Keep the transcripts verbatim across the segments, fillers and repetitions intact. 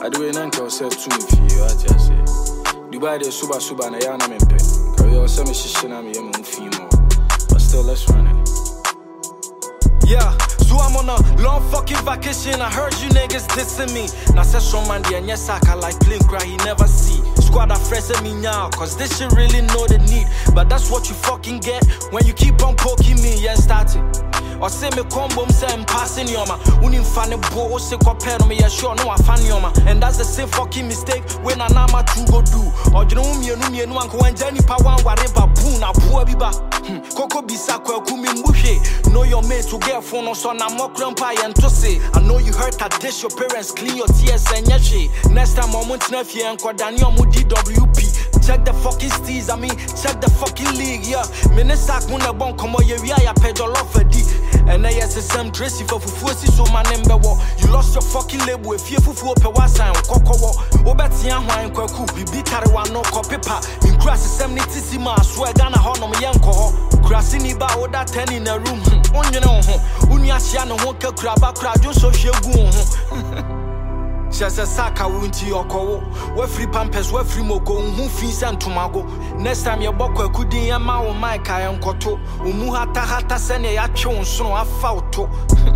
I do an uncle said to me for you, I just say. Dubai de suba suba na yana mempe. Carry on some shishina me and female. But still, let's run it. Yeah, so I'm on a long fucking vacation. I heard you niggas dissing me. Now say some man the yes I can like blink cry he never see. Squad are fresh me now, cause this shit really know the need. But that's what you fucking get when you keep on poking me, yeah, starting. Or say me combo, say I'm passing yoma. Unim funny bo, say compare me, yeah, sure, no, I fan yoma. And that's the same fucking mistake when I nama to go do. Or you know me, you know me, no one can Jenny Pawan, whatever, boon, a poor biba. Coco Bisako, Kumi Mushe. Know your mate to get phone or son, I'm more grandpa and to say. I know you heard that dish your parents clean your tears and yashi. Next time, I'm with Nephew and Quadaniel Moody W P. Check the fucking steez, I mean, check the fucking league, yeah. Minnesak Muna Bon, come on, yeah, I paid your love for D. And I has the same Tracy for Fufusi, so my name bewo. You lost your fucking label if you fufu pe wasa and Coco. Obeti and Wine Kwaku, Bibi Karawa no copipa. In grass, seventy sima, swear Ghana Honor Yanko. Grassini ba oda ten in a room. On you know, Unyashiano Honka Kraba Krajo, so she'll go. Shasa Saka wunti yoko. We free pampers, we free moko, who fees and tomago. Next time your boko could be a ma or my kayan koto. Umuhata hata sene ya chon so a fauto.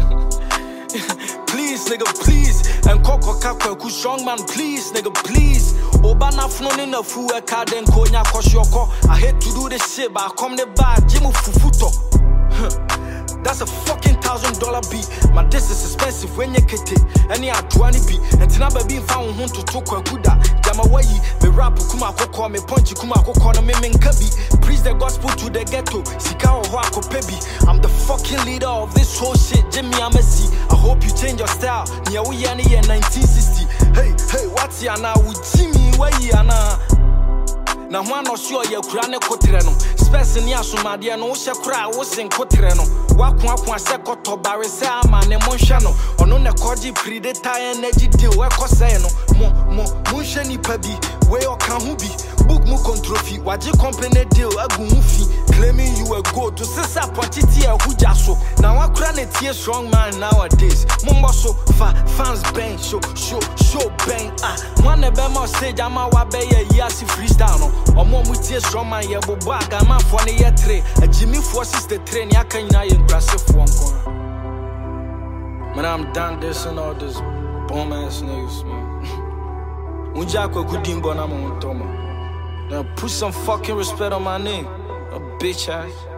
Please, nigga, please. And Coco Kaka, who strong man, please, nigga, please. Obana flown in a fool, a card and konya koshoko. I hate to do this shit, but I come the bar, Jimu Fufuto. That's a fucking thousand dollar beat. My this is expensive when you get it. Any are twenty beat. And Tinaba being found home to talk a good Jamaway, me rap Kuma Koko, me punchy Kuma Koko, me Menkabi. Preach the gospel to the ghetto. Sika Wako Pebi. I'm the fucking leader of this whole shit, Jimmy Amesi. I hope you change your style. Nya we yani in nineteen sixty. Hey, hey, what's yana with Jimmy? Where yana? Na one no sure ye kurane kotreno. Space ni asumade no hye kura wo sen kotreno. Wakwa kwa se koto barese ama ne monhwe no. Ono ne koji predator energy deal we kosɛ no. Mo mo monhwe nipa bi we oka ho bi. Book mu controfi waje company deal agu hu fi. Claiming you a go to sisa pochiti e huja so. Na wakura ne tie strong man nowadays. Mumbo so fa fans bang show show show bang ah. One e be mo stage ama wa be ye yasi freestyle no. Omo mu tie strong man ye bobo aga man for ne ye tre. A Jimmy forces the train ya kan na ye nkrase fo nko. Man, I'm done this and all this bomb ass niggas, man. Unja kwa kudimbo na mo ntoma. Now put some fucking respect on my name. A bitch ass.